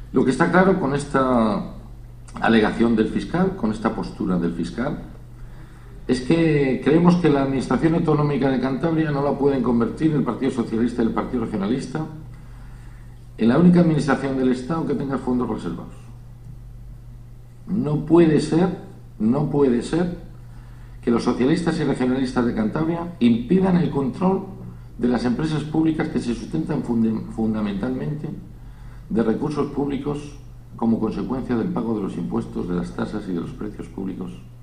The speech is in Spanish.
Lo que está claro con esta alegación del fiscal, con esta postura del fiscal, es que creemos que la Administración Autonómica de Cantabria no la pueden convertir el Partido Socialista y el Partido Regionalista en la única administración del Estado que tenga fondos reservados. No puede ser que los socialistas y regionalistas de Cantabria impidan el control de las empresas públicas que se sustentan fundamentalmente de recursos públicos como consecuencia del pago de los impuestos, de las tasas y de los precios públicos